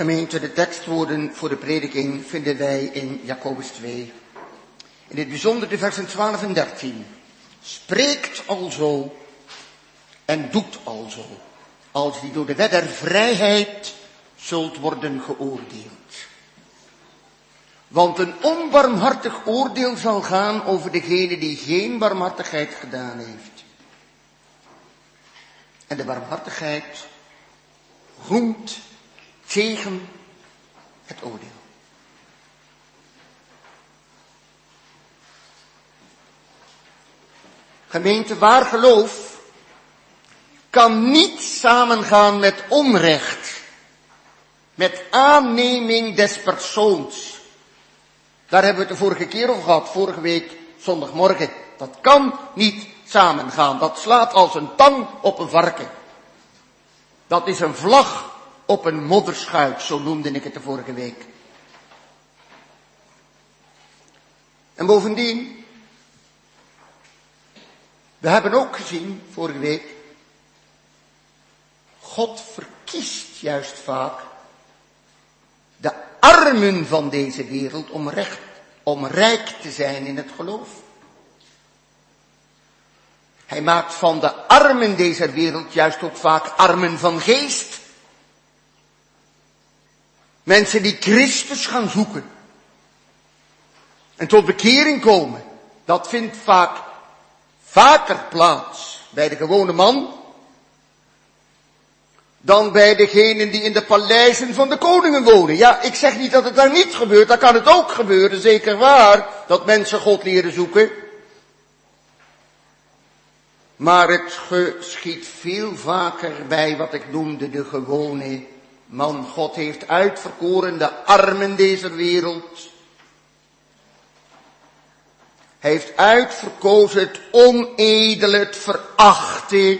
Gemeente, de tekstwoorden voor de prediking vinden wij in Jacobus 2. In het bijzonder de versen 12 en 13. Spreekt alzo en doet alzo, als die door de wet der vrijheid zult worden geoordeeld. Want een onbarmhartig oordeel zal gaan over degene die geen barmhartigheid gedaan heeft. En de barmhartigheid roemt tegen het oordeel. Gemeente, waar geloof kan niet samengaan met onrecht, met aanneming des persoons. Daar hebben we het de vorige keer over gehad, vorige week zondagmorgen. Dat kan niet samengaan. Dat slaat als een tang op een varken. Dat is een vlag op een modderschuit, zo noemde ik het de vorige week. En bovendien, we hebben ook gezien vorige week, God verkiest juist vaak de armen van deze wereld om rijk te zijn in het geloof. Hij maakt van de armen deze wereld juist ook vaak armen van geest. Mensen die Christus gaan zoeken en tot bekering komen, dat vindt vaker plaats bij de gewone man dan bij degenen die in de paleizen van de koningen wonen. Ja, ik zeg niet dat het daar niet gebeurt, daar kan het ook gebeuren, zeker waar, dat mensen God leren zoeken. Maar het geschiet veel vaker bij wat ik noemde de gewone man. God heeft uitverkoren de armen deze wereld. Hij heeft uitverkozen het onedele, het verachte.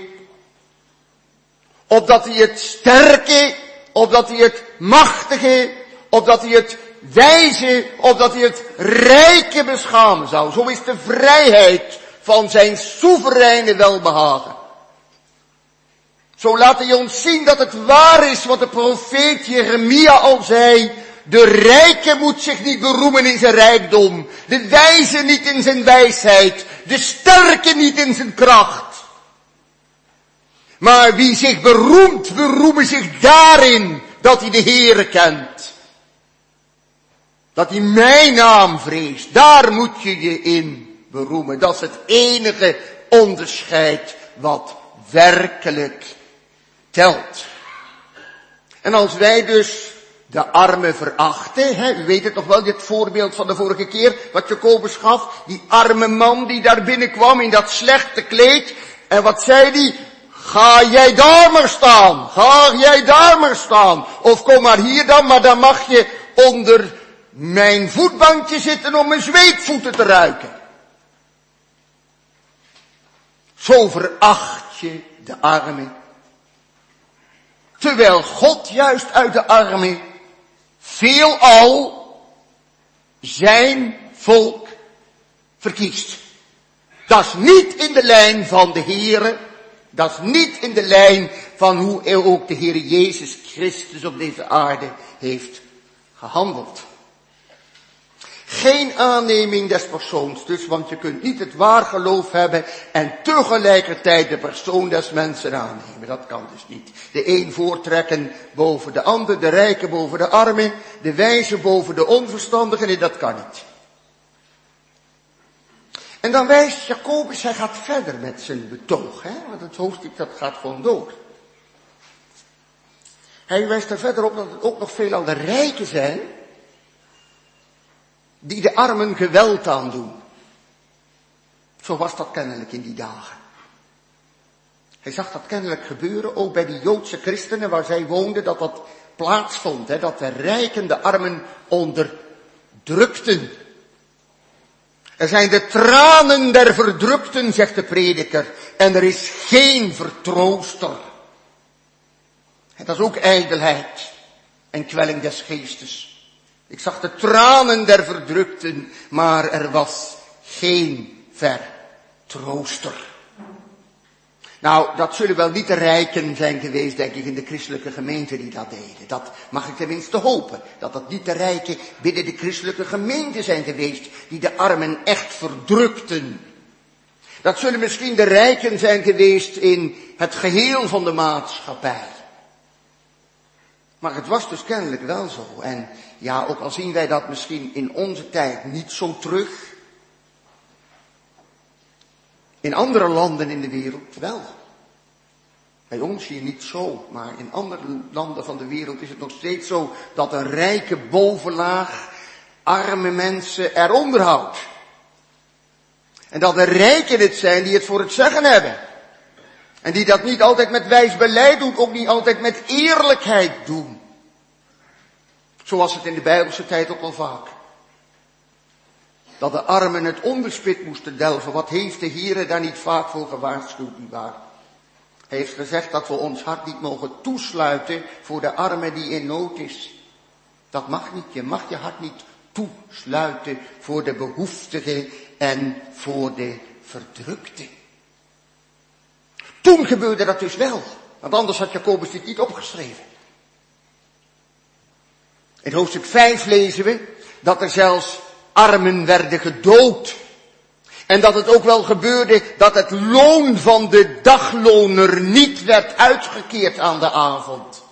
Opdat hij het sterke, opdat hij het machtige, opdat hij het wijze, opdat hij het rijke beschamen zou. Zo is de vrijheid van zijn soevereine welbehagen. Zo laat hij ons zien dat het waar is wat de profeet Jeremia al zei. De rijke moet zich niet beroemen in zijn rijkdom. De wijze niet in zijn wijsheid. De sterke niet in zijn kracht. Maar wie zich beroemt, beroemen zich daarin dat hij de Heere kent. Dat hij mijn naam vreest. Daar moet je je in beroemen. Dat is het enige onderscheid wat werkelijk telt. En als wij dus de armen verachten, u weet het nog wel, dit voorbeeld van de vorige keer, wat Jacobus gaf, die arme man die daar binnenkwam in dat slechte kleed, en wat zei die? Ga jij daar maar staan, ga jij daar maar staan, of kom maar hier dan, maar dan mag je onder mijn voetbankje zitten om mijn zweetvoeten te ruiken. Zo veracht je de armen. Terwijl God juist uit de armen veelal zijn volk verkiest. Dat is niet in de lijn van de Heere. Dat is niet in de lijn van hoe ook de Heer Jezus Christus op deze aarde heeft gehandeld. Geen aanneming des persoons dus, want je kunt niet het waar geloof hebben en tegelijkertijd de persoon des mensen aannemen. Dat kan dus niet. De een voortrekken boven de ander, de rijke boven de armen, de wijze boven de onverstandigen, nee, dat kan niet. En dan wijst Jacobus, hij gaat verder met zijn betoog, want het hoofdstuk dat gaat gewoon door. Hij wijst er verder op dat het ook nog veelal de rijken zijn die de armen geweld aandoen. Zo was dat kennelijk in die dagen. Hij zag dat kennelijk gebeuren, ook bij die Joodse christenen waar zij woonden, dat plaatsvond. Dat de rijken de armen onderdrukten. Er zijn de tranen der verdrukten, zegt de prediker, en er is geen vertrooster. En dat is ook ijdelheid en kwelling des geestes. Ik zag de tranen der verdrukten, maar er was geen vertrooster. Nou, dat zullen wel niet de rijken zijn geweest, denk ik, in de christelijke gemeente die dat deden. Dat mag ik tenminste hopen. Dat dat niet de rijken binnen de christelijke gemeente zijn geweest die de armen echt verdrukten. Dat zullen misschien de rijken zijn geweest in het geheel van de maatschappij. Maar het was dus kennelijk wel zo. En ja, ook al zien wij dat misschien in onze tijd niet zo terug. In andere landen in de wereld wel. Bij ons hier niet zo, maar in andere landen van de wereld is het nog steeds zo dat een rijke bovenlaag arme mensen eronder houdt. En dat de rijken het zijn die het voor het zeggen hebben. En die dat niet altijd met wijs beleid doen, ook niet altijd met eerlijkheid doen. Zoals het in de Bijbelse tijd ook al vaak. Dat de armen het onderspit moesten delven. Wat heeft de Heere daar niet vaak voor gewaarschuwd, nietwaar? Hij heeft gezegd dat we ons hart niet mogen toesluiten voor de arme die in nood is. Dat mag niet. Je mag je hart niet toesluiten voor de behoeftige en voor de verdrukte. Toen gebeurde dat dus wel. Want anders had Jacobus dit niet opgeschreven. In hoofdstuk 5 lezen we dat er zelfs armen werden gedood. En dat het ook wel gebeurde dat het loon van de dagloner niet werd uitgekeerd aan de avond.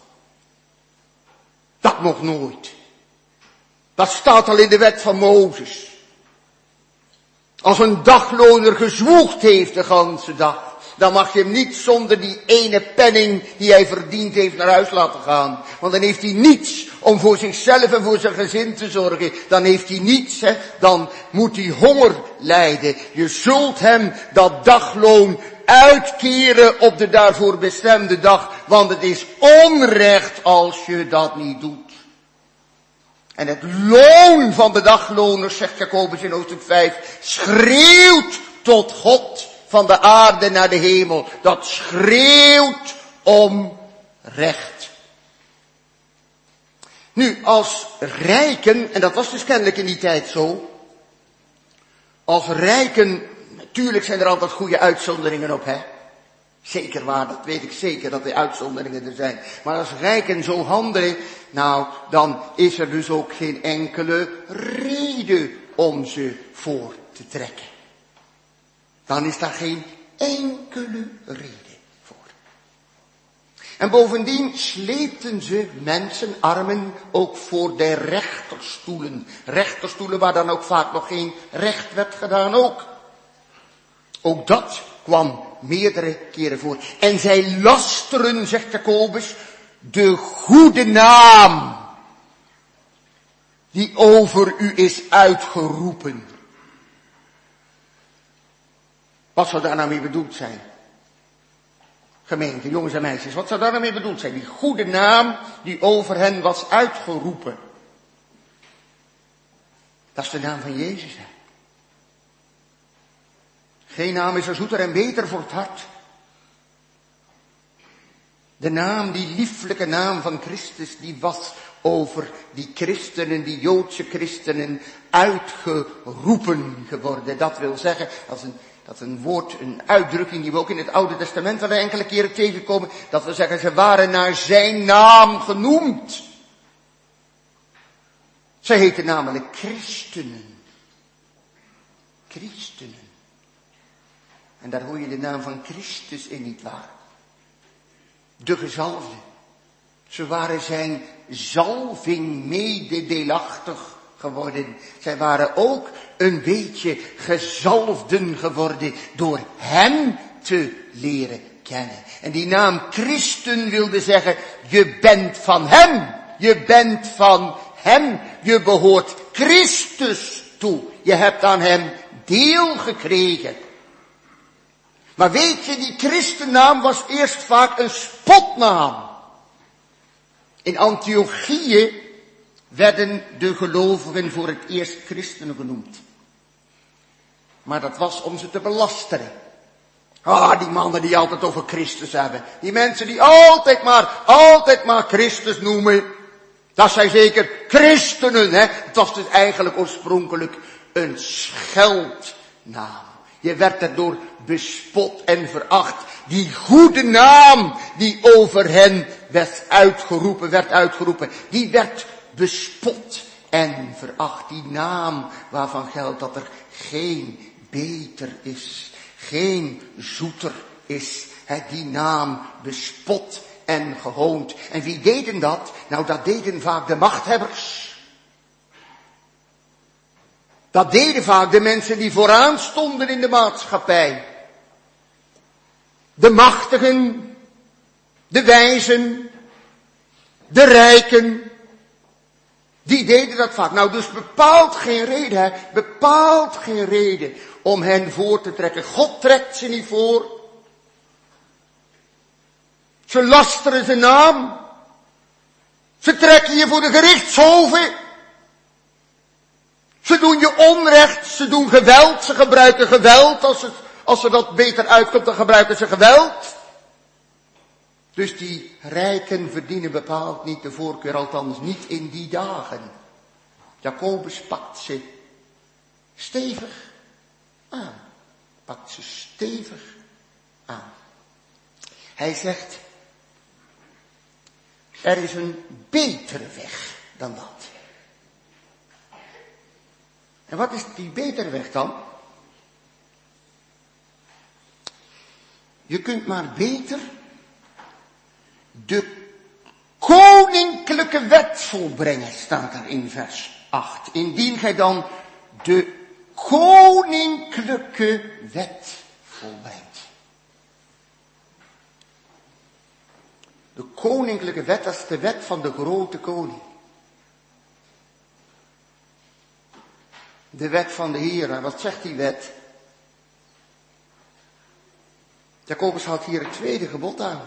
Dat nog nooit. Dat staat al in de wet van Mozes. Als een dagloner gezwoegd heeft de ganse dag, dan mag je hem niet zonder die ene penning die hij verdiend heeft naar huis laten gaan. Want dan heeft hij niets om voor zichzelf en voor zijn gezin te zorgen. Dan heeft hij niets, dan moet hij honger lijden. Je zult hem dat dagloon uitkeren op de daarvoor bestemde dag. Want het is onrecht als je dat niet doet. En het loon van de dagloners, zegt Jacobus in hoofdstuk 5, schreeuwt tot God van de aarde naar de hemel. Dat schreeuwt om recht. Nu, als rijken, en dat was dus kennelijk in die tijd zo, als rijken, natuurlijk zijn er altijd goede uitzonderingen op, hè. Zeker waar, dat weet ik zeker, dat er uitzonderingen er zijn. Maar als rijken zo handelen, nou, dan is er dus ook geen enkele reden om ze voor te trekken. Dan is daar geen enkele reden voor. En bovendien sleepten ze mensen, armen, ook voor de rechterstoelen. Rechterstoelen waar dan ook vaak nog geen recht werd gedaan ook. Ook dat kwam meerdere keren voor. En zij lasteren, zegt Jacobus, de goede naam die over u is uitgeroepen. Wat zou daar nou mee bedoeld zijn? Gemeente, jongens en meisjes, wat zou daar nou mee bedoeld zijn? Die goede naam die over hen was uitgeroepen. Dat is de naam van Jezus, hè. Geen naam is er zoeter en beter voor het hart. De naam, die lieflijke naam van Christus, die was over die christenen, die Joodse christenen, uitgeroepen geworden. Dat wil zeggen, dat is een woord, een uitdrukking die we ook in het Oude Testament wel enkele keren tegenkomen. Dat wil zeggen, ze waren naar zijn naam genoemd. Zij heten namelijk christenen. Christenen. En daar hoor je de naam van Christus in, nietwaar? De gezalfde. Ze waren zijn zalving mededeelachtig geworden. Zij waren ook een beetje gezalfden geworden door hem te leren kennen. En die naam Christen wilde zeggen, je bent van hem. Je bent van hem. Je behoort Christus toe. Je hebt aan hem deel gekregen. Maar weet je, die christennaam was eerst vaak een spotnaam. In Antiochië werden de gelovigen voor het eerst christenen genoemd. Maar dat was om ze te belasteren. Die mannen die altijd over Christus hebben. Die mensen die altijd maar Christus noemen. Dat zijn zeker christenen, hè. Het was dus eigenlijk oorspronkelijk een scheldnaam. Je werd erdoor bespot en veracht. Die goede naam die over hen werd uitgeroepen, die werd bespot en veracht. Die naam waarvan geldt dat er geen beter is, geen zoeter is. Die naam bespot en gehoond. En wie deden dat? Nou, dat deden vaak de machthebbers. Dat deden vaak de mensen die vooraan stonden in de maatschappij. De machtigen, de wijzen, de rijken. Die deden dat vaak. Nou, dus bepaald geen reden om hen voor te trekken. God trekt ze niet voor. Ze lasteren zijn naam. Ze trekken je voor de gerichtshoven. Ze doen je onrecht, ze doen geweld, ze gebruiken geweld. Als ze dat beter uitkomt, dan gebruiken ze geweld. Dus die rijken verdienen bepaald niet de voorkeur, althans niet in die dagen. Jacobus pakt ze stevig aan. Hij zegt, er is een betere weg dan dat. En wat is die betere weg dan? Je kunt maar beter de koninklijke wet volbrengen, staat er in vers 8. Indien gij dan de koninklijke wet volbrengt. De koninklijke wet, dat is de wet van de grote koning. De wet van de Heer. Wat zegt die wet? Jacobus haalt hier het tweede gebod aan.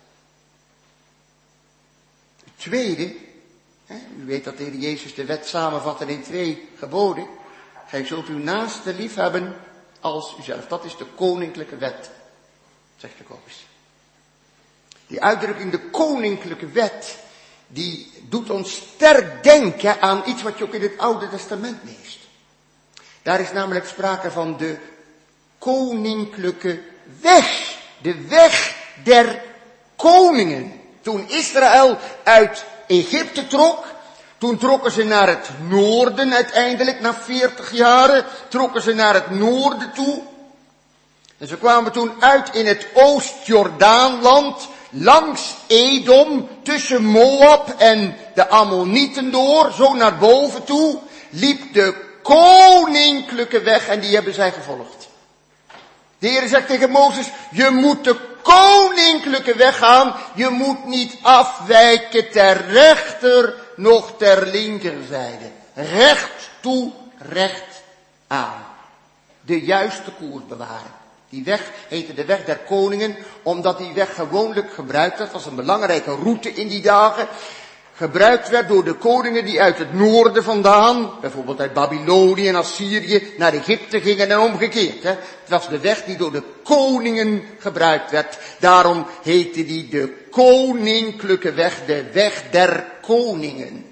Het tweede, u weet dat de Heer Jezus de wet samenvatte in 2 geboden. Gij zult uw naaste lief hebben als uzelf. Dat is de koninklijke wet, zegt Jacobus. Die uitdrukking, de koninklijke wet, die doet ons sterk denken aan iets wat je ook in het Oude Testament leest. Daar is namelijk sprake van de koninklijke weg. De weg der koningen. Toen Israël uit Egypte trok, toen trokken ze naar het noorden uiteindelijk, na 40 jaren, trokken ze naar het noorden toe. En ze kwamen toen uit in het Oost-Jordaanland, langs Edom, tussen Moab en de Ammonieten door, zo naar boven toe, liep de koninklijke weg en die hebben zij gevolgd. De Heer zegt tegen Mozes, je moet de koninklijke weg gaan, je moet niet afwijken ter rechter, noch ter linkerzijde. Recht toe, recht aan. De juiste koers bewaren. Die weg heette de weg der koningen, omdat die weg gewoonlijk gebruikt werd, was een belangrijke route in die dagen, gebruikt werd door de koningen die uit het noorden vandaan, bijvoorbeeld uit Babylonië en Assyrië, naar Egypte gingen en omgekeerd. Het was de weg die door de koningen gebruikt werd. Daarom heette die de koninklijke weg, de weg der koningen.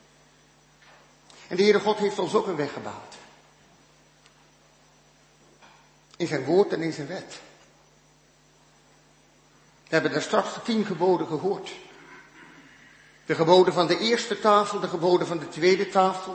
En de Heere God heeft ons ook een weg gebouwd. In zijn woord en in zijn wet. We hebben daar straks de 10 geboden gehoord. De geboden van de eerste tafel, de geboden van de tweede tafel.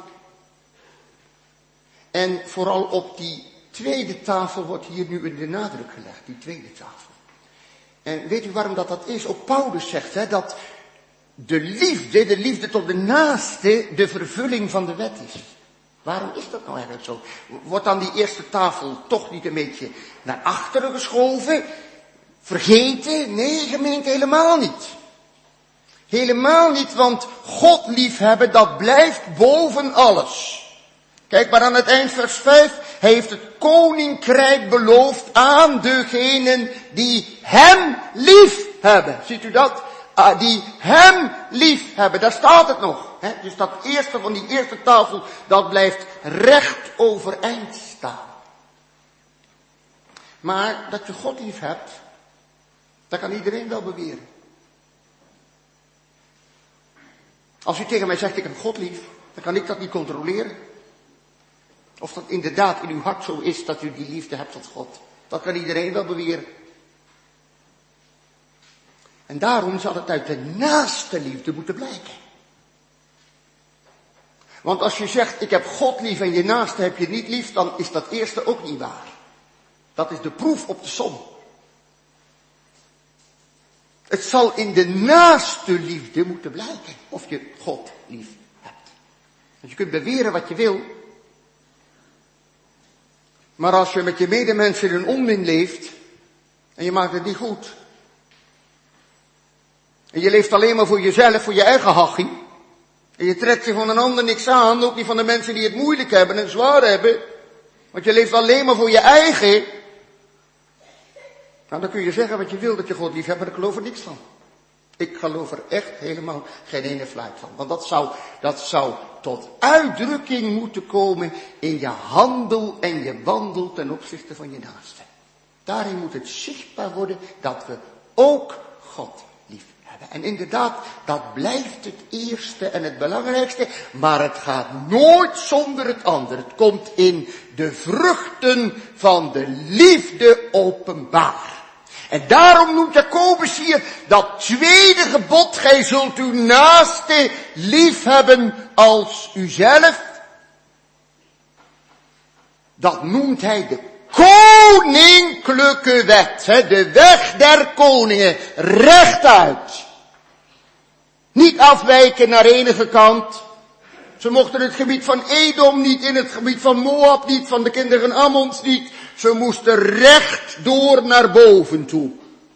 En vooral op die tweede tafel wordt hier nu de nadruk gelegd, die tweede tafel. En weet u waarom dat is? Ook Paulus zegt dat de liefde tot de naaste, de vervulling van de wet is. Waarom is dat nou eigenlijk zo? Wordt dan die eerste tafel toch niet een beetje naar achteren geschoven? Vergeten? Nee, gemeente, helemaal niet. Helemaal niet, want God liefhebben, dat blijft boven alles. Kijk maar aan het eind vers 5. Hij heeft het koninkrijk beloofd aan degenen die hem lief hebben. Ziet u dat? Die hem lief hebben. Daar staat het nog. Dus dat eerste van die eerste tafel, dat blijft recht overeind staan. Maar dat je God lief hebt, dat kan iedereen wel beweren. Als u tegen mij zegt, ik heb God lief, dan kan ik dat niet controleren. Of dat inderdaad in uw hart zo is dat u die liefde hebt tot God. Dat kan iedereen wel beweren. En daarom zal het uit de naaste liefde moeten blijken. Want als je zegt, ik heb God lief en je naaste heb je niet lief, dan is dat eerste ook niet waar. Dat is de proef op de som. Het zal in de naaste liefde moeten blijken of je God lief hebt. Want je kunt beweren wat je wil. Maar als je met je medemensen in onmin leeft en je maakt het niet goed. En je leeft alleen maar voor jezelf, voor je eigen hachie. En je trekt je van een ander niks aan, ook niet van de mensen die het moeilijk hebben en zwaar hebben. Want je leeft alleen maar voor je eigen. Nou, dan kun je zeggen wat je wil dat je God lief hebt, maar ik geloof er niks van. Ik geloof er echt helemaal geen ene fluit van. Want dat zou tot uitdrukking moeten komen in je handel en je wandel ten opzichte van je naaste. Daarin moet het zichtbaar worden dat we ook God lief hebben. En inderdaad, dat blijft het eerste en het belangrijkste, maar het gaat nooit zonder het ander. Het komt in de vruchten van de liefde openbaar. En daarom noemt Jacobus hier dat tweede gebod, gij zult uw naaste lief hebben als uzelf. Dat noemt hij de koninklijke wet, de weg der koningen, rechtuit. Niet afwijken naar enige kant. Ze mochten het gebied van Edom niet, in het gebied van Moab niet, van de kinderen Ammons niet. Ze moesten recht door naar boven toe.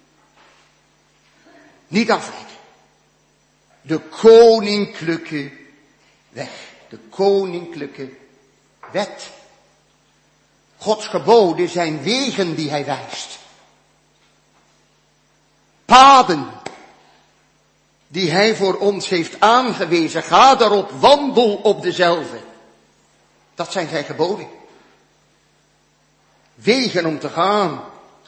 Niet afwijken. De koninklijke weg. De koninklijke wet. Gods geboden zijn wegen die hij wijst. Paden die hij voor ons heeft aangewezen. Ga daarop, wandel op dezelfde. Dat zijn zijn geboden. Wegen om te gaan.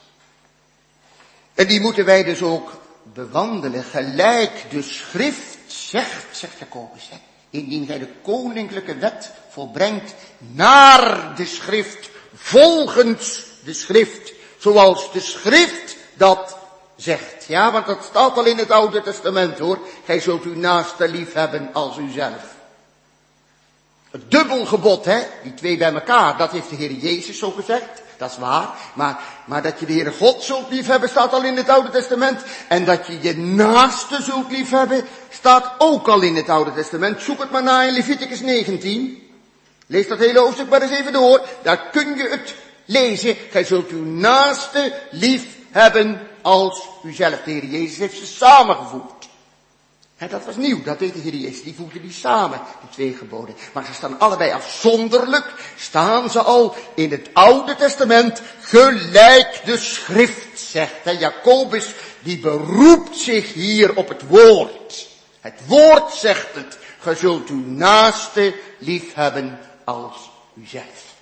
En die moeten wij dus ook bewandelen. Gelijk de schrift zegt Jacobus. Indien gij de koninklijke wet volbrengt naar de schrift. Volgens de schrift. Zoals de schrift dat zegt. Ja, want dat staat al in het Oude Testament hoor. Gij zult uw naaste lief hebben als uzelf. Het dubbelgebod, die twee bij elkaar, dat heeft de Heer Jezus zo gezegd. Dat is waar. Maar dat je de Heere God zult liefhebben, staat al in het Oude Testament. En dat je je naaste zult liefhebben, staat ook al in het Oude Testament. Zoek het maar na in Leviticus 19. Lees dat hele hoofdstuk maar eens even door. Daar kun je het lezen. Gij zult uw naaste liefhebben als uzelf. De Heer Jezus heeft ze samengevoegd. Dat was nieuw, dat deed de Heer Jezus. Die voegde die samen, die twee geboden. Maar ze staan allebei afzonderlijk, staan ze al in het Oude Testament, gelijk de schrift zegt. En Jacobus, die beroept zich hier op het woord. Het woord zegt het, ge zult uw naaste liefhebben als uzelf.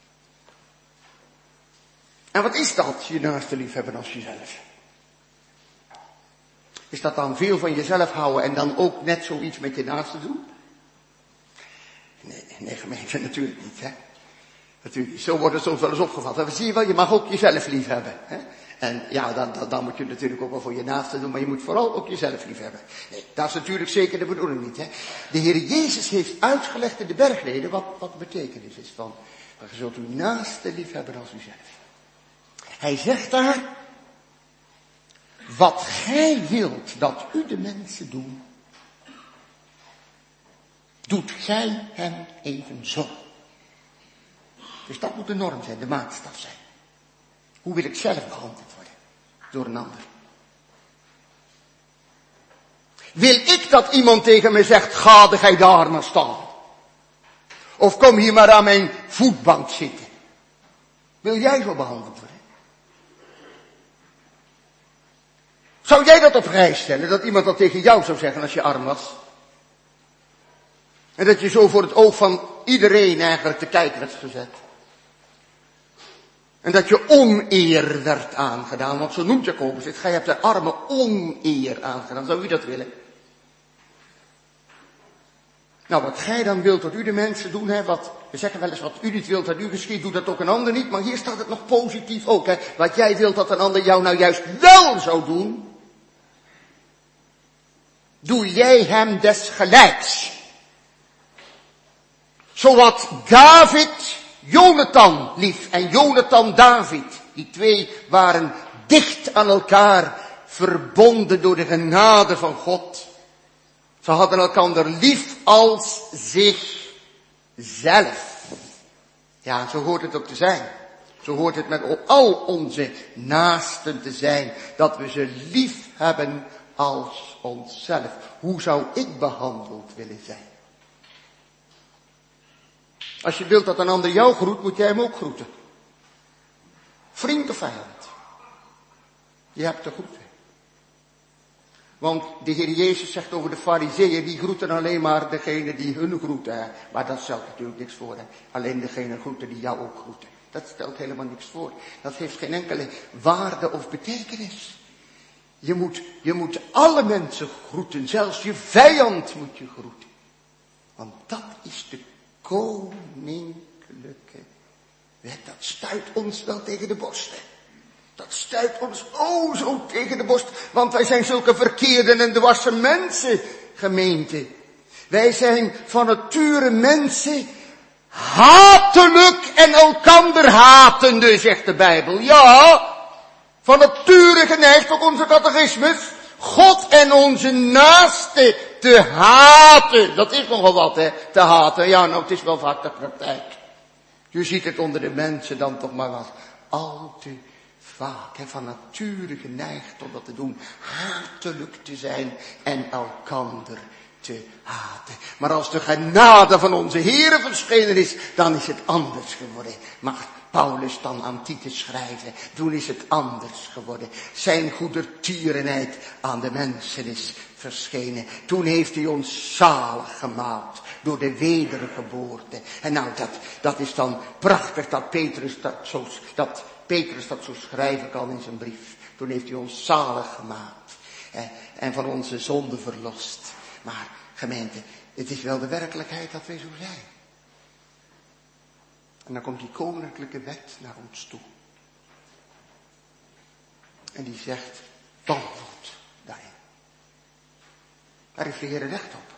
En wat is dat, je naaste liefhebben als jezelf? Is dat dan veel van jezelf houden en dan ook net zoiets met je naaste doen? Nee, gemeente, natuurlijk niet, Natuurlijk, zo wordt het soms wel eens opgevat. Maar zie je wel, je mag ook jezelf lief hebben, En ja, dan moet je natuurlijk ook wel voor je naaste doen, maar je moet vooral ook jezelf lief hebben. Nee, dat is natuurlijk zeker de bedoeling niet, De Heer Jezus heeft uitgelegd in de bergreden wat de betekenis is van, je zult uw naaste lief hebben als uzelf. Hij zegt daar, wat gij wilt dat u de mensen doen, doet gij hem evenzo. Dus dat moet de norm zijn, de maatstaf zijn. Hoe wil ik zelf behandeld worden? Door een ander. Wil ik dat iemand tegen me zegt, ga gij daar maar staan. Of kom hier maar aan mijn voetbank zitten. Wil jij zo behandeld worden? Zou jij dat op prijs stellen, dat iemand dat tegen jou zou zeggen als je arm was? En dat je zo voor het oog van iedereen eigenlijk te kijk werd gezet. En dat je oneer werd aangedaan, want zo noemt Jacobus het. Gij hebt de armen oneer aangedaan. Zou u dat willen? Nou, wat gij dan wilt dat u de mensen doen, hè, we zeggen wel eens wat u niet wilt dat u geschiet, doet dat ook een ander niet. Maar hier staat het nog positief ook, hè. Wat jij wilt dat een ander jou nou juist wel zou doen, doe jij hem desgelijks. Zo had David Jonathan lief en Jonathan David. Die twee waren dicht aan elkaar verbonden door de genade van God. Ze hadden elkaar lief als zichzelf. Ja, zo hoort het ook te zijn. Zo hoort het met al onze naasten te zijn. Dat we ze lief hebben als onszelf. Hoe zou ik behandeld willen zijn? Als je wilt dat een ander jou groet, moet jij hem ook groeten. Vriend of vijand. Je hebt te groeten. Want de Heer Jezus zegt over de Farizeeën, die groeten alleen maar degene die hun groeten. Maar dat stelt natuurlijk niks voor. Hè. Alleen degene groeten die jou ook groeten. Dat stelt helemaal niks voor. Dat heeft geen enkele waarde of betekenis. Je moet alle mensen groeten. Zelfs je vijand moet je groeten. Want dat is de koninklijke wet. Dat stuit ons wel tegen de borst. Hè. Dat stuit ons zo tegen de borst. Want wij zijn zulke verkeerde en dwarse mensen, gemeente. Wij zijn van nature mensen hatelijk en elkander hatende, zegt de Bijbel. Ja, van nature geneigd, ook onze catechismus, God en onze naaste te haten. Dat is nogal wat, hè, te haten. Ja, nou, het is wel vaak de praktijk. Je ziet het onder de mensen dan toch maar wat al te vaak, hè, van nature geneigd om dat te doen, hatelijk te zijn en elkander te haten. Maar als de genade van onze Heere verschenen is, dan is het anders geworden. Mag Paulus dan aan Titus schrijven, toen is het anders geworden. Zijn goedertierenheid aan de mensen is verschenen. Toen heeft hij ons zalig gemaakt door de wedergeboorte. En nou, dat is dan prachtig dat Petrus dat zo schrijven kan in zijn brief. Toen heeft hij ons zalig gemaakt. En van onze zonde verlost. Maar gemeente, het is wel de werkelijkheid dat wij zo zijn. En dan komt die koninklijke wet naar ons toe. En die zegt, wandelt daarin. Daar heeft de Heer recht op.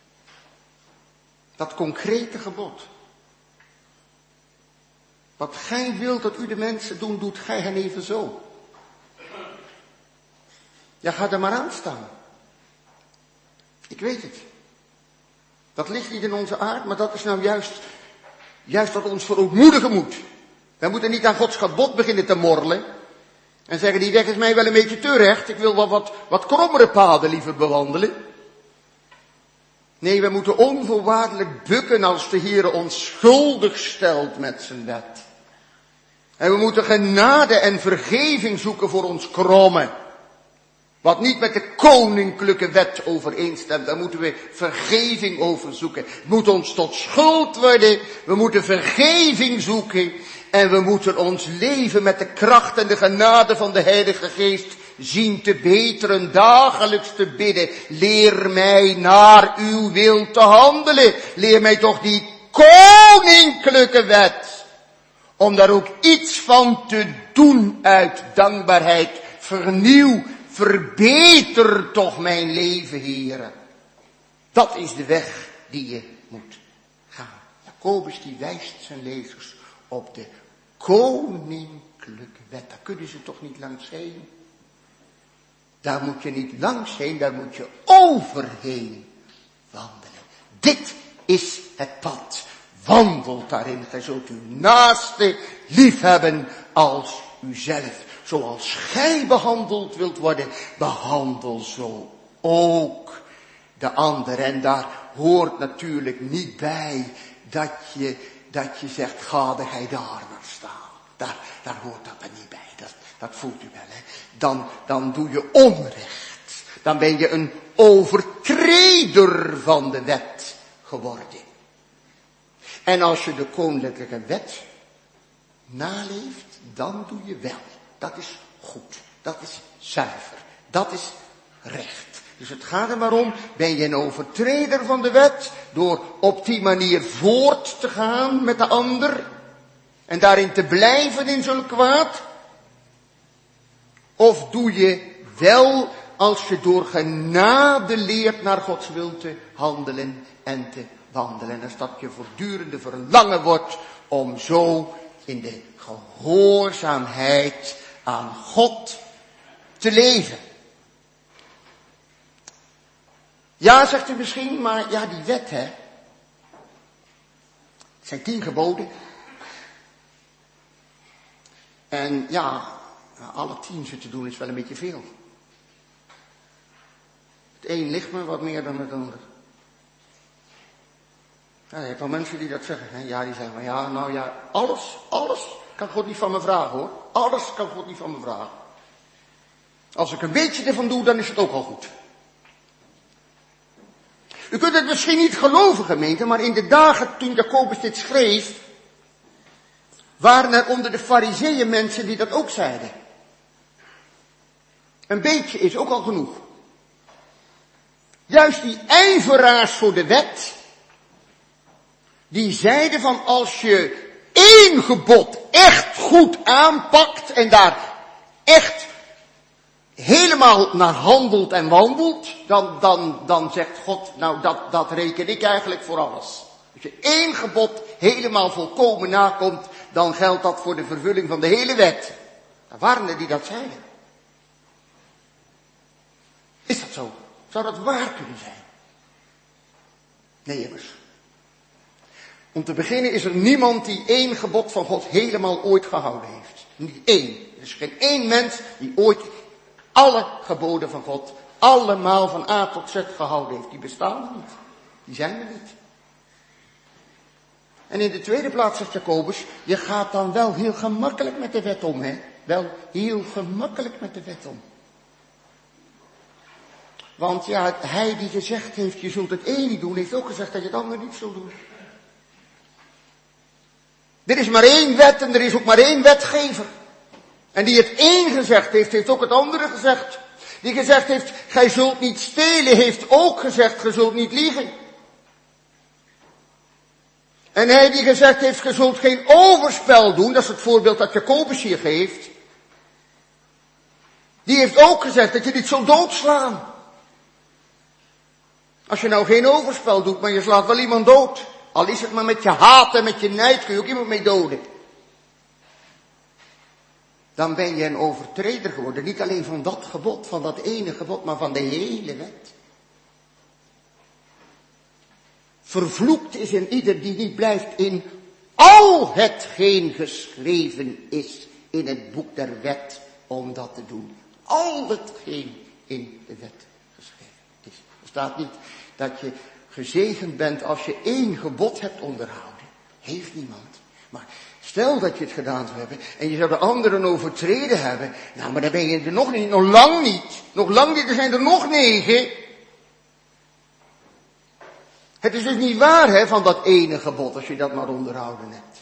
Dat concrete gebod. Wat gij wilt dat u de mensen doen, doet gij hen evenzo. Ja, ga er maar aan staan. Ik weet het. Dat ligt niet in onze aard, maar dat is nou juist wat ons verootmoedigen moet. Wij moeten niet aan Gods gebod beginnen te morrelen. En zeggen, die weg is mij wel een beetje te recht. Ik wil wel wat krommere paden liever bewandelen. Nee, we moeten onvoorwaardelijk bukken als de Heere ons schuldig stelt met zijn wet. En we moeten genade en vergeving zoeken voor ons kromme. Wat niet met de koninklijke wet overeenstemt, daar moeten we vergeving over zoeken. Het moet ons tot schuld worden, we moeten vergeving zoeken. En we moeten ons leven met de kracht en de genade van de Heilige Geest zien te beteren, dagelijks te bidden. Leer mij naar uw wil te handelen. Leer mij toch die koninklijke wet. Om daar ook iets van te doen uit dankbaarheid. Vernieuw, verbeter toch mijn leven, Heere. Dat is de weg die je moet gaan. Jacobus die wijst zijn lezers op de koninklijke wet. Daar kunnen ze toch niet langs heen. Daar moet je niet langs heen, daar moet je overheen wandelen. Dit is het pad. Wandelt daarin. Gij zult uw naaste liefhebben als uzelf. Zoals gij behandeld wilt worden, behandel zo ook de ander. En daar hoort natuurlijk niet bij dat je zegt, ga gij daar maar staan. Daar hoort dat er niet bij. Dat voelt u wel, hè. Dan doe je onrecht. Dan ben je een overtreder van de wet geworden. En als je de koninklijke wet naleeft, dan doe je wel. Dat is goed. Dat is zuiver. Dat is recht. Dus het gaat er maar om, ben je een overtreder van de wet door op die manier voort te gaan met de ander en daarin te blijven in zo'n kwaad? Of doe je wel als je door genade leert naar Gods wil te handelen en te wandelen. Als dat je voortdurende verlangen wordt om zo in de gehoorzaamheid aan God te leven. Ja, zegt u misschien, maar ja, die wet, hè. Het zijn 10 geboden. En ja, alle 10 ze te doen is wel een beetje veel. Het een ligt me wat meer dan het ander. Ja, je hebt wel mensen die dat zeggen. Hè? Ja, die zeggen, maar ja, nou ja, alles kan God niet van me vragen, hoor. Alles kan God niet van me vragen. Als ik een beetje ervan doe, dan is het ook al goed. U kunt het misschien niet geloven, gemeente, maar in de dagen toen Jacobus dit schreef, waren er onder de Farizeeën mensen die dat ook zeiden. Een beetje is ook al genoeg. Juist die ijveraars voor de wet, die zeiden van als je 1 gebod echt goed aanpakt en daar echt helemaal naar handelt en wandelt, dan zegt God, nou dat reken ik eigenlijk voor alles. Als je 1 gebod helemaal volkomen nakomt, dan geldt dat voor de vervulling van de hele wet. Er waren er die dat zeiden. Is dat zo? Zou dat waar kunnen zijn? Nee, immers. Om te beginnen is er niemand die 1 gebod van God helemaal ooit gehouden heeft. Niet 1. Er is geen 1 mens die ooit alle geboden van God allemaal van A tot Z gehouden heeft. Die bestaan er niet. Die zijn er niet. En in de tweede plaats zegt Jacobus, je gaat dan wel heel gemakkelijk met de wet om, hè? Wel heel gemakkelijk met de wet om. Want ja, hij die gezegd heeft, je zult het een niet doen, heeft ook gezegd dat je het ander niet zult doen. Er is maar 1 wet en er is ook maar 1 wetgever. En die het een gezegd heeft, heeft ook het andere gezegd. Die gezegd heeft, gij zult niet stelen, heeft ook gezegd, gij zult niet liegen. En hij die gezegd heeft, gij zult geen overspel doen, dat is het voorbeeld dat Jacobus hier geeft. Die heeft ook gezegd dat je niet zult doodslaan. Als je nou geen overspel doet, maar je slaat wel iemand dood. Al is het maar met je haat en met je nijd, kun je ook iemand mee doden. Dan ben je een overtreder geworden. Niet alleen van dat gebod, van dat ene gebod, maar van de hele wet. Vervloekt is in ieder die niet blijft in al hetgeen geschreven is in het boek der wet om dat te doen. Al hetgeen in de wet geschreven is. Er staat niet dat je gezegend bent als je 1 gebod hebt onderhouden. Heeft niemand. Maar stel dat je het gedaan zou hebben en je zou de anderen overtreden hebben. Nou, maar dan ben je er nog niet, nog lang niet. Nog lang niet, er zijn er nog 9. Het is dus niet waar, hè, van dat ene gebod, als je dat maar onderhouden hebt.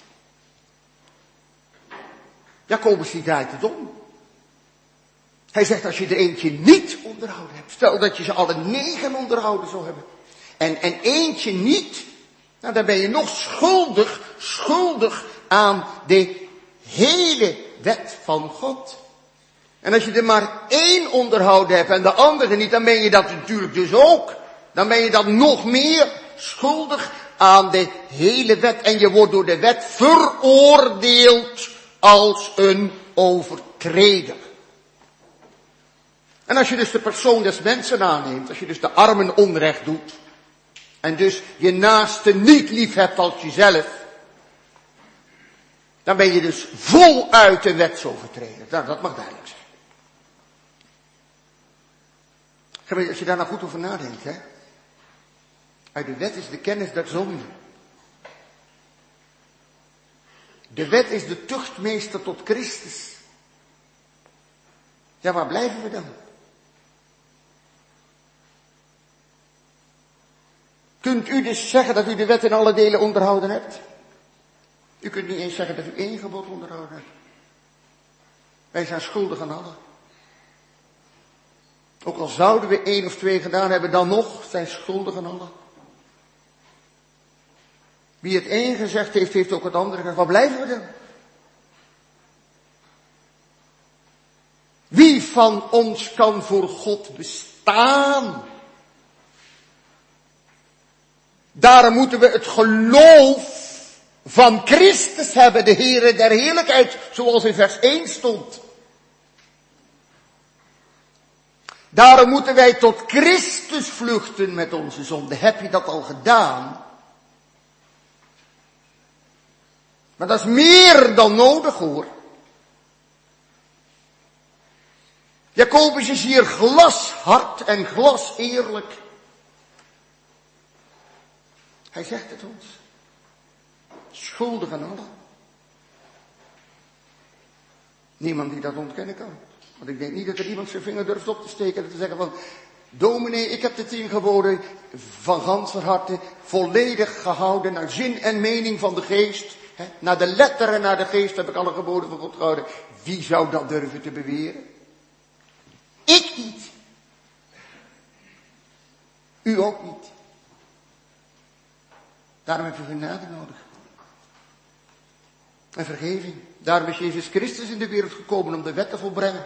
Jacobus die draait het om. Hij zegt, als je er eentje niet onderhouden hebt, stel dat je ze alle 9 onderhouden zou hebben, en eentje niet, nou, dan ben je nog schuldig aan de hele wet van God. En als je er maar 1 onderhouden hebt en de andere niet, dan ben je dat natuurlijk dus ook. Dan ben je dan nog meer schuldig aan de hele wet. En je wordt door de wet veroordeeld als een overtreder. En als je dus de persoon des mensen aanneemt, als je dus de armen onrecht doet, en dus je naaste niet lief hebt als jezelf, dan ben je dus voluit een wetsovertreder. Nou, dat mag duidelijk zijn. Als je daar nou goed over nadenkt, hè. Uit de wet is de kennis der zonde. De wet is de tuchtmeester tot Christus. Ja, waar blijven we dan? Kunt u dus zeggen dat u de wet in alle delen onderhouden hebt? U kunt niet eens zeggen dat u 1 gebod onderhouden hebt. Wij zijn schuldig aan alle. Ook al zouden we 1 of 2 gedaan hebben, dan nog zijn schuldigen allen. Wie het een gezegd heeft, heeft ook het andere gezegd. Wat blijven we dan? Wie van ons kan voor God bestaan? Daarom moeten we het geloof van Christus hebben, de Heere der heerlijkheid, zoals in vers 1 stond. Daarom moeten wij tot Christus vluchten met onze zonde. Heb je dat al gedaan? Maar dat is meer dan nodig, hoor. Jacobus is hier glashard en glaseerlijk. Hij zegt het ons. Schuldigen allen. Niemand die dat ontkennen kan. Want ik denk niet dat er iemand zijn vinger durft op te steken en te zeggen van, dominee, ik heb de 10 geboden van ganser harte volledig gehouden naar zin en mening van de geest. Naar de letter en naar de geest heb ik alle geboden van God gehouden. Wie zou dat durven te beweren? Ik niet. U ook niet. Daarom heb je genade nodig. En vergeving. Daarom is Jezus Christus in de wereld gekomen om de wet te volbrengen.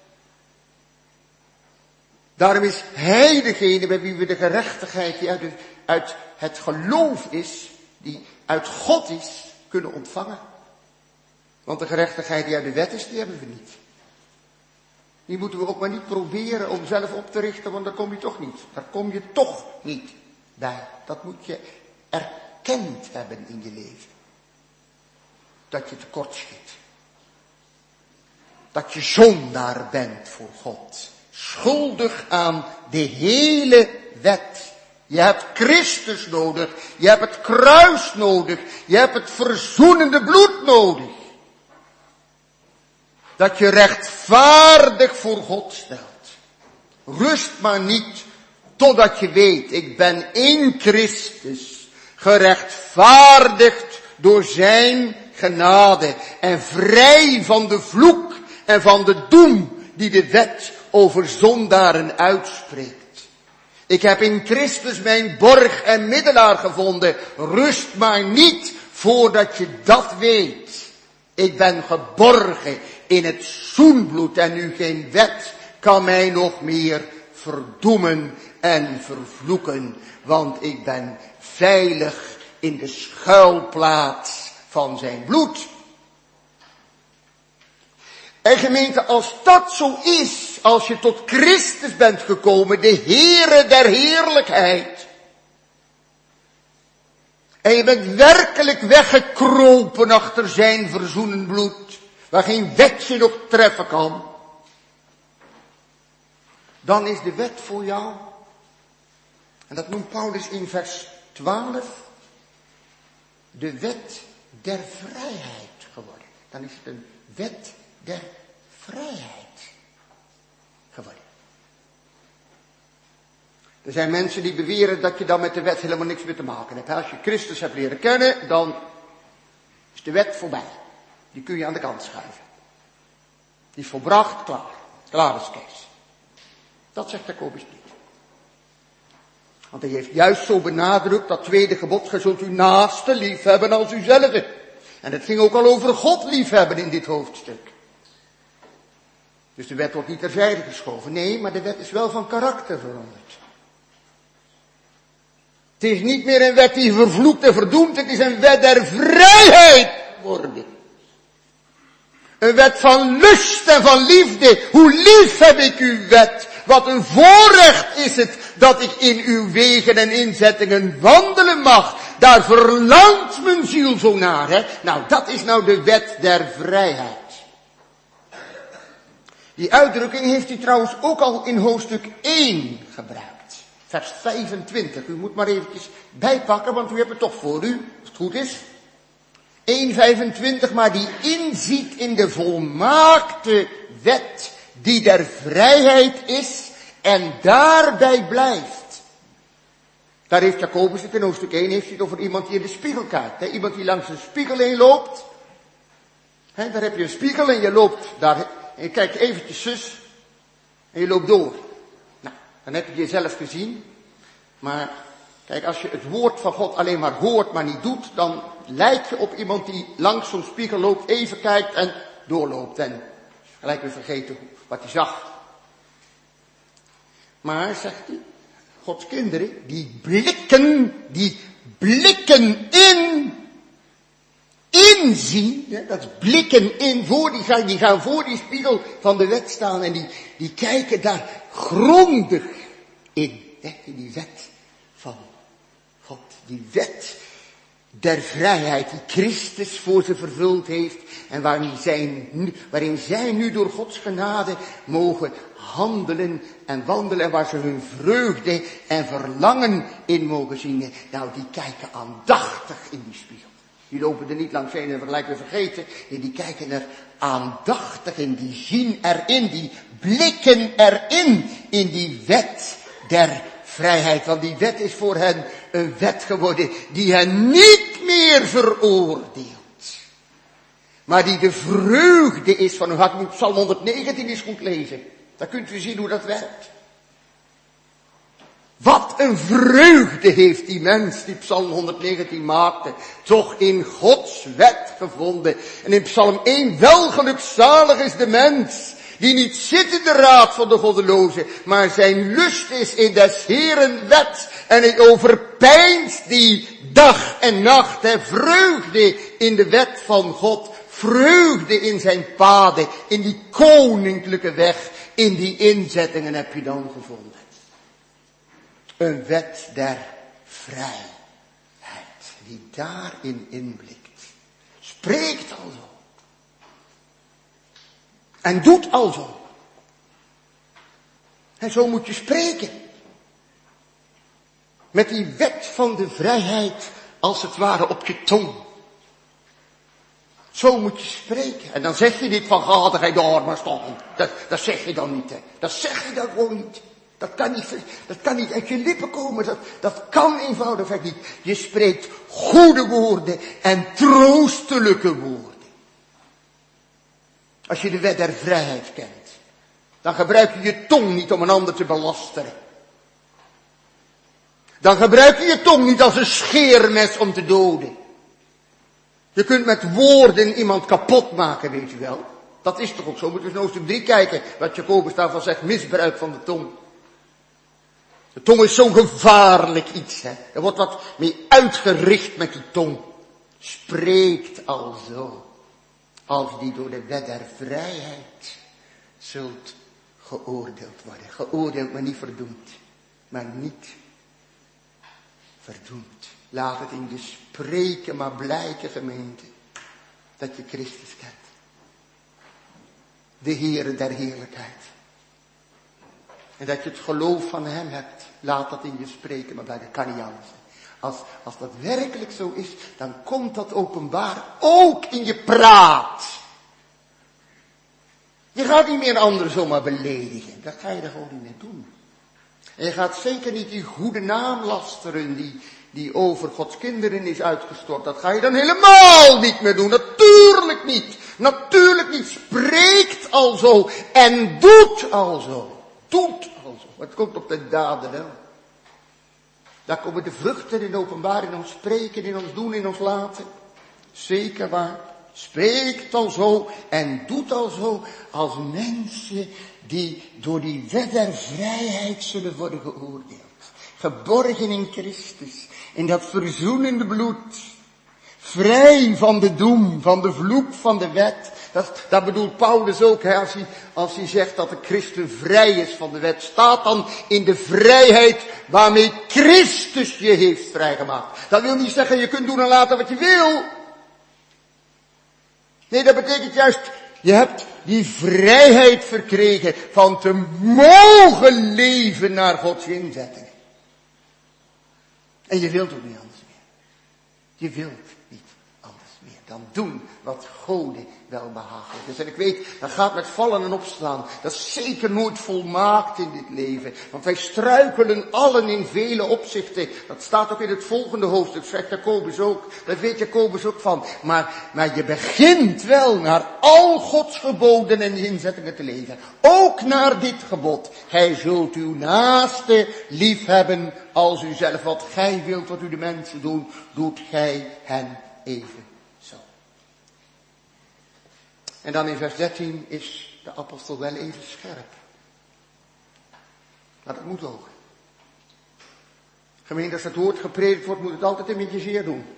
Daarom is Hij degene bij wie we de gerechtigheid die uit het geloof is, die uit God is, kunnen ontvangen. Want de gerechtigheid die uit de wet is, die hebben we niet. Die moeten we ook maar niet proberen om zelf op te richten, want daar kom je toch niet. Daar kom je toch niet bij. Dat moet je erkend hebben in je leven. Dat je tekortschiet. Dat je zondaar bent voor God. Schuldig aan de hele wet. Je hebt Christus nodig. Je hebt het kruis nodig. Je hebt het verzoenende bloed nodig. Dat je rechtvaardig voor God stelt. Rust maar niet totdat je weet, ik ben in Christus gerechtvaardigd door zijn genade en vrij van de vloek en van de doem die de wet over zondaren uitspreekt. Ik heb in Christus mijn borg en middelaar gevonden. Rust maar niet voordat je dat weet. Ik ben geborgen in het zoenbloed en nu geen wet kan mij nog meer verdoemen en vervloeken. Want ik ben veilig in de schuilplaats van zijn bloed. En gemeente, als dat zo is, als je tot Christus bent gekomen, de Heere der heerlijkheid, en je bent werkelijk weggekropen achter zijn verzoenend bloed, waar geen wetje nog treffen kan, dan is de wet voor jou, en dat noemt Paulus in vers 12, de wet der vrijheid geworden. Dan is het een wet der vrijheid geworden. Er zijn mensen die beweren dat je dan met de wet helemaal niks meer te maken hebt. Als je Christus hebt leren kennen, dan is de wet voorbij. Die kun je aan de kant schuiven. Die is volbracht, klaar. Klaar is Kees. Dat zegt Jacobus niet. Want hij heeft juist zo benadrukt dat tweede gebod, gij zult uw naaste lief hebben als uzelf. En het ging ook al over God liefhebben in dit hoofdstuk. Dus de wet wordt niet terzijde geschoven. Nee, maar de wet is wel van karakter veranderd. Het is niet meer een wet die vervloekt en verdoemt. Het is een wet der vrijheid geworden. Een wet van lust en van liefde. Hoe lief heb ik uw wet. Wat een voorrecht is het dat ik in uw wegen en inzettingen wandelen mag. Daar verlangt mijn ziel zo naar. Hè? Nou, dat is nou de wet der vrijheid. Die uitdrukking heeft hij trouwens ook al in hoofdstuk 1 gebruikt. Vers 25. U moet maar eventjes bijpakken, want u hebt het toch voor u, als het goed is. 1:25, maar die inziet in de volmaakte wet die der vrijheid is en daarbij blijft. Daar heeft Jacobus het in hoofdstuk 1, heeft hij het over iemand die in de spiegel kijkt. Hè? Iemand die langs een spiegel heen loopt. Hè, daar heb je een spiegel en je loopt daar, en je kijkt eventjes zus en je loopt door. Dan heb je jezelf gezien. Maar kijk, als je het woord van God alleen maar hoort, maar niet doet, dan lijk je op iemand die langs zo'n spiegel loopt, even kijkt en doorloopt. En gelijk weer vergeten wat hij zag. Maar, zegt hij, Gods kinderen, die blikken inzien, dat is blikken in, die gaan voor die spiegel van de wet staan en die kijken daar grondig in die wet van God, die wet der vrijheid die Christus voor ze vervuld heeft en waarin zij nu door Gods genade mogen handelen en wandelen en waar ze hun vreugde en verlangen in mogen zien. Nou, die kijken aandachtig in die spiegel. Die lopen er niet langs heen en gelijk weer vergeten. Nee, die kijken er aandachtig in, die zien erin, die blikken erin, in die wet der vrijheid. Want die wet is voor hen een wet geworden die hen niet meer veroordeelt. Maar die de vreugde is van hun hart. Moet Psalm 119 eens goed lezen. Dan kunt u zien hoe dat werkt. Wat een vreugde heeft die mens die Psalm 119 maakte. Toch in Gods wet gevonden. En in Psalm 1, welgelukzalig is de mens. Die niet zit in de raad van de goddelozen. Maar zijn lust is in des Heeren wet. En hij overpeinst die dag en nacht. Vreugde in de wet van God. Vreugde in zijn paden. In die koninklijke weg. In die inzettingen heb je dan gevonden. Een wet der vrijheid. Die daarin inblikt. Spreekt al zo. En doet al zo. En zo moet je spreken. Met die wet van de vrijheid als het ware op je tong. Zo moet je spreken. En dan zeg je niet van, ga hij daar maar staan. Dat zeg je dan niet. Hè. Dat zeg je dan gewoon niet. Dat kan niet uit je lippen komen. Dat kan eenvoudigweg niet. Je spreekt goede woorden en troostelijke woorden. Als je de wet der vrijheid kent, dan gebruik je je tong niet om een ander te belasteren. Dan gebruik je je tong niet als een scheermes om te doden. Je kunt met woorden iemand kapot maken, weet je wel. Dat is toch ook zo. Moeten we in hoofdstuk 3 kijken, wat Jacobus daarvan zegt, misbruik van de tong. De tong is zo'n gevaarlijk iets, hè. Er wordt wat mee uitgericht met de tong. Spreekt alzo, als die door de wet der vrijheid zult geoordeeld worden. Geoordeeld, maar niet verdoemd. Maar niet verdoemd. Laat het in je spreken maar blijken, gemeente, dat je Christus kent. De Heere der heerlijkheid. En dat je het geloof van hem hebt. Laat dat in je spreken maar blijken. Dat kan niet anders. Als dat werkelijk zo is, dan komt dat openbaar ook in je praat. Je gaat niet meer een ander zomaar beledigen. Dat ga je er gewoon niet meer doen. En je gaat zeker niet die goede naam lasteren die over Gods kinderen is uitgestort. Dat ga je dan helemaal niet meer doen. Natuurlijk niet. Natuurlijk niet. Spreekt al zo en doet al zo. Doet al zo. Het komt op de daden wel. Daar komen de vruchten in openbaar, in ons spreken, in ons doen, in ons laten. Zeker waar. Spreekt al zo en doet al zo als mensen die door die wet der vrijheid zullen worden geoordeeld. Geborgen in Christus, in dat verzoenende bloed. Vrij van de doem, van de vloek van de wet. Dat bedoelt Paulus ook, hè, als hij zegt dat de christen vrij is van de wet. Staat dan in de vrijheid waarmee Christus je heeft vrijgemaakt. Dat wil niet zeggen, je kunt doen en laten wat je wil. Nee, dat betekent juist, je hebt die vrijheid verkregen van te mogen leven naar Gods inzetting. En je wilt ook niet anders meer. Je wilt niet anders meer dan doen wat Gode welbehagelijk is. En ik weet, dat gaat met vallen en opstaan. Dat is zeker nooit volmaakt in dit leven. Want wij struikelen allen in vele opzichten. Dat staat ook in het volgende hoofdstuk, zegt Jacobus ook. Dat weet Jacobus ook van. Maar je begint wel naar al Gods geboden en inzettingen te leven. Ook naar dit gebod. Gij zult uw naaste lief hebben als u zelf. Wat gij wilt wat u de mensen doen, doet gij hen even zo. En dan in vers 13 is de apostel wel even scherp. Maar dat moet ook. Gemeente, als het woord gepredikt wordt, moet het altijd een beetje zeer doen.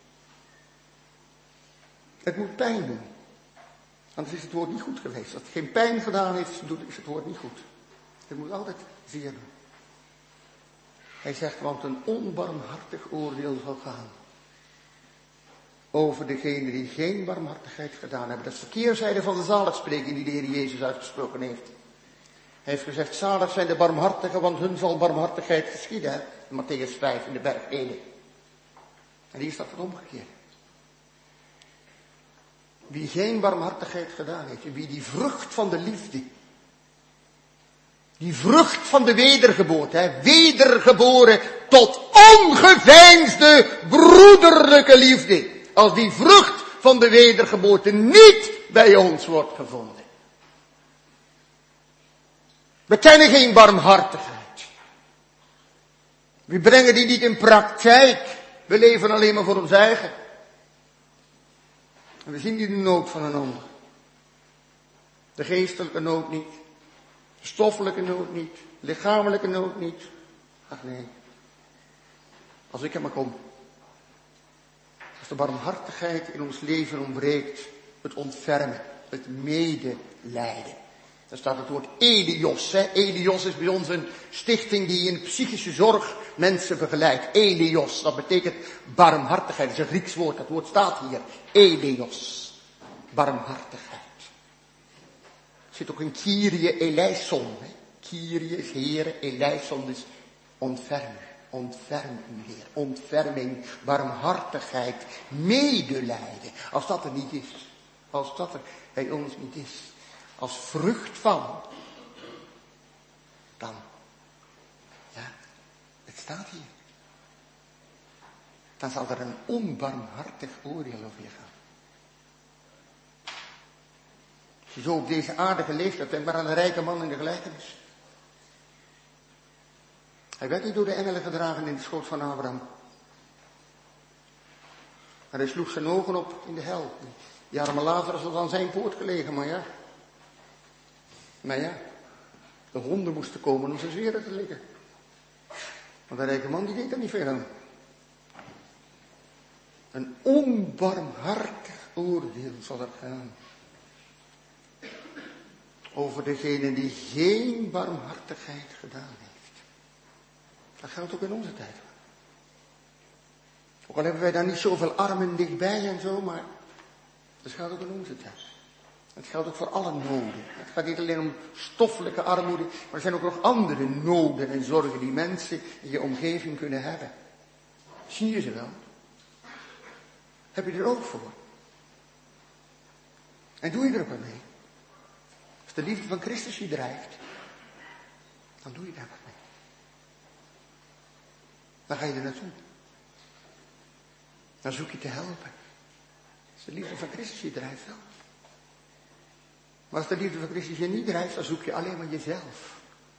Het moet pijn doen. Anders is het woord niet goed geweest. Als het geen pijn gedaan heeft, is het woord niet goed. Het moet altijd zeer doen. Hij zegt, want een onbarmhartig oordeel zal gaan over degenen die geen barmhartigheid gedaan hebben. Dat is de keerzijde van de zaligspreking die de Heer Jezus uitgesproken heeft. Hij heeft gezegd, zalig zijn de barmhartigen, want hun zal barmhartigheid geschieden. Hè? In Matthäus 5 in de berg Eden. En hier staat het omgekeerd. Wie geen barmhartigheid gedaan heeft, en wie die vrucht van de liefde, die vrucht van de wedergeboorte, hè, wedergeboren tot ongeveinsde broederlijke liefde, als die vrucht van de wedergeboorte niet bij ons wordt gevonden. We kennen geen barmhartigheid. We brengen die niet in praktijk. We leven alleen maar voor ons eigen. En we zien niet de nood van een ander. De geestelijke nood niet. De stoffelijke nood niet. De lichamelijke nood niet. Ach nee. Als ik er maar kom. Als de barmhartigheid in ons leven ontbreekt. Het ontfermen. Het medelijden. Daar staat het woord Elios. Hè? Elios is bij ons een stichting die in psychische zorg mensen begeleidt. Elios, dat betekent barmhartigheid. Dat is een Grieks woord, dat woord staat hier. Elios, barmhartigheid. Er zit ook een Kyrie eleison. Hè? Kyrie is Heere, eleison is ontfermen. Ontferm u, Heer. Ontferming, barmhartigheid, medelijden. Als dat er niet is. Als dat er bij ons niet is. Als vrucht van. Dan. Ja, het staat hier. Dan zal er een onbarmhartig oordeel over je gaan. Als je zo op deze aardige leeftijd, denk maar aan een rijke man in de gelijkenis. Hij werd niet door de engelen gedragen in de schoot van Abraham. Maar hij sloeg zijn ogen op in de hel. Jaren later was het aan zijn poort gelegen, maar ja. Maar ja, de honden moesten komen om zijn zweren te likken. Want de rijke man die deed er niet veel aan. Een onbarmhartig oordeel zal er gaan. Over degene die geen barmhartigheid gedaan heeft. Dat geldt ook in onze tijd. Ook al hebben wij daar niet zoveel armen dichtbij en zo, maar dat geldt ook in onze tijd. Het geldt ook voor alle noden. Het gaat niet alleen om stoffelijke armoede, maar er zijn ook nog andere noden en zorgen die mensen in je omgeving kunnen hebben. Zie je ze wel? Heb je er ook voor? En doe je er ook wat mee? Als de liefde van Christus je drijft, dan doe je daar wat mee. Dan ga je er naartoe. Dan zoek je te helpen. Als de liefde van Christus je drijft wel. Maar als de liefde van Christus je niet drijft, dan zoek je alleen maar jezelf.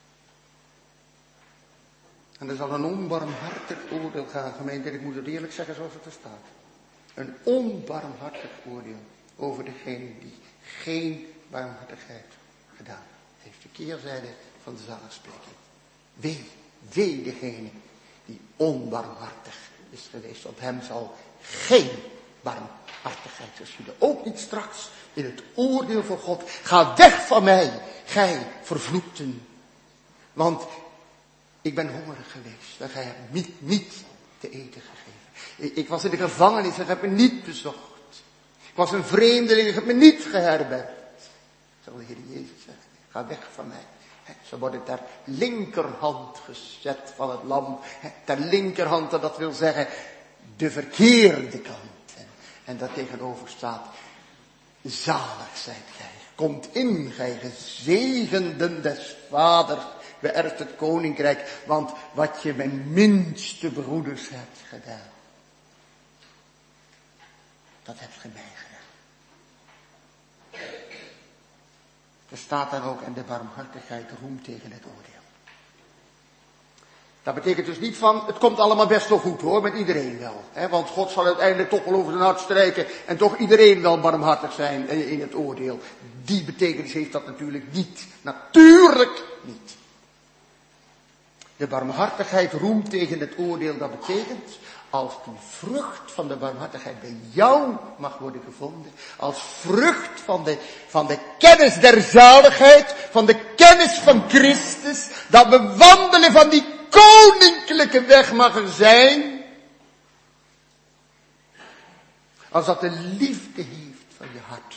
En er zal een onbarmhartig oordeel gaan, gemeente. En ik moet het eerlijk zeggen zoals het er staat. Een onbarmhartig oordeel over degene die geen barmhartigheid gedaan heeft. De keerzijde van de zaligspreking. Wee degene die onbarmhartig is geweest. Op hem zal geen barmhartigheid geschieden. Ook niet straks in het oordeel van God. Ga weg van mij, gij vervloekten. Want ik ben hongerig geweest. En gij hebt niet te eten gegeven. Ik was in de gevangenis en gij hebt me niet bezocht. Ik was een vreemdeling en gij hebt me niet geherbergd. Zal de Heer Jezus zeggen. Ga weg van mij. Ze worden ter linkerhand gezet van het lam. Ter linkerhand, dat wil zeggen de verkeerde kant. En daar tegenover staat, zalig zijt gij. Komt in, gij gezegenden des vaders. Beërft het koninkrijk, want wat je mijn minste broeders hebt gedaan, dat hebt ge mij gedaan. Er staat dan ook, en de barmhartigheid roemt tegen het oordeel. Dat betekent dus niet van, het komt allemaal best wel goed hoor, met iedereen wel. Hè? Want God zal uiteindelijk toch wel over zijn hart strijken en toch iedereen wel barmhartig zijn in het oordeel. Die betekenis heeft dat natuurlijk niet. Natuurlijk niet. De barmhartigheid roemt tegen het oordeel, dat betekent, als die vrucht van de barmhartigheid bij jou mag worden gevonden, als vrucht van de kennis der zaligheid, van de kennis van Christus, dat we wandelen van die koninklijke weg mag er zijn, als dat de liefde heeft van je hart.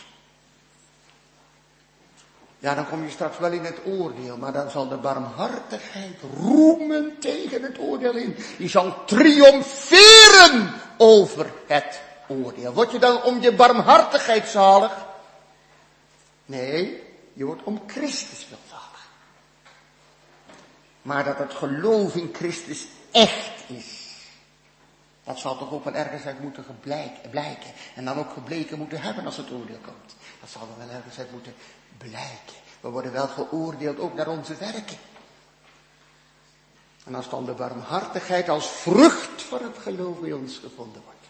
Ja, dan kom je straks wel in het oordeel, maar dan zal de barmhartigheid roemen tegen het oordeel in. Die zal triomferen over het oordeel. Word je dan om je barmhartigheid zalig? Nee, je wordt om Christus wil zalig. Maar dat het geloof in Christus echt is, dat zal toch ook wel ergens uit moeten blijken. En dan ook gebleken moeten hebben als het oordeel komt. Dat zal er wel ergens uit moeten blijken. We worden wel geoordeeld ook naar onze werken. En als dan de barmhartigheid als vrucht van het geloof bij ons gevonden wordt,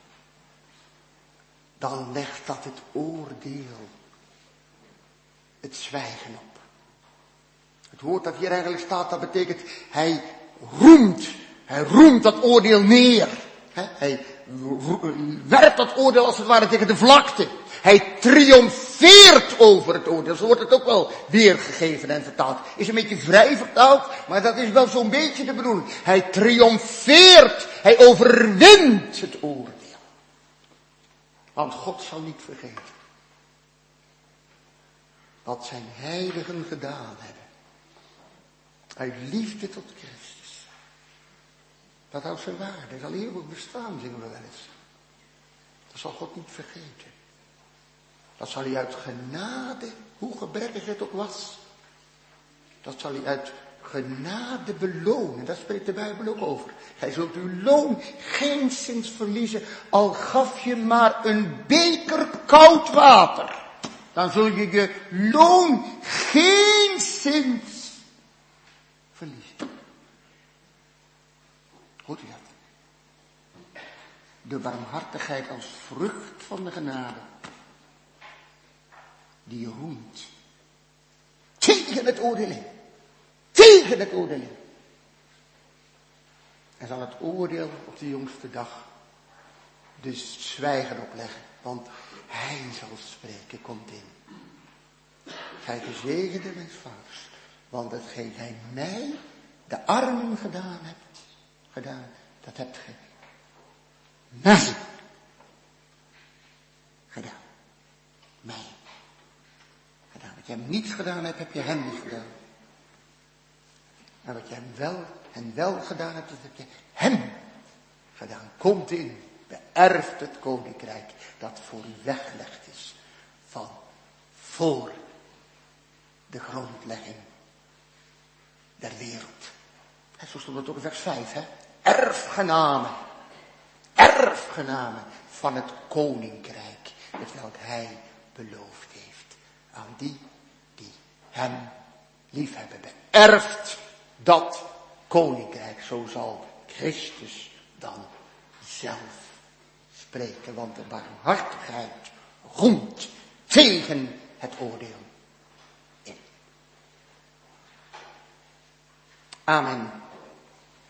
dan legt dat het oordeel het zwijgen op. Het woord dat hier eigenlijk staat, dat betekent, hij roemt dat oordeel neer. Hij werpt dat oordeel als het ware tegen de vlakte. Hij triomfeert over het oordeel. Zo wordt het ook wel weergegeven en vertaald. Is een beetje vrij vertaald, maar dat is wel zo'n beetje de bedoeling. Hij triomfeert, hij overwint het oordeel. Want God zal niet vergeten wat zijn heiligen gedaan hebben. Uit liefde tot Christus. Dat houdt zijn waarde. Dat zal eeuwig bestaan, zingen we wel eens. Dat zal God niet vergeten. Dat zal hij uit genade, hoe gebrekkig het ook was, dat zal hij uit genade belonen. Daar spreekt de Bijbel ook over. Gij zult uw loon geenszins verliezen, al gaf je maar een beker koud water. Dan zul je je loon geenszins verliezen. Hoort u dat? De barmhartigheid als vrucht van de genade, die roemt tegen het oordeel in. Tegen het oordeel in. En zal het oordeel op de jongste dag dus zwijgen opleggen. Want hij zal spreken, komt in. Gij gezegende mijn vaders, want hetgeen gij mij, de armen gedaan, dat hebt gij mij gedaan. Mij. Wat je hem niet gedaan hebt, heb je hem niet gedaan. En wat je hem wel gedaan hebt, dat heb je hem gedaan. Komt in, beërft het koninkrijk dat voor u weggelegd is van voor de grondlegging der wereld. En zo stond het ook in vers 5, hè. Erfgename van het koninkrijk, hetwelk hij beloofd heeft aan die hem liefhebben. Beërft dat koninkrijk. Zo zal Christus dan zelf spreken. Want de barmhartigheid roemt tegen het oordeel in. Amen.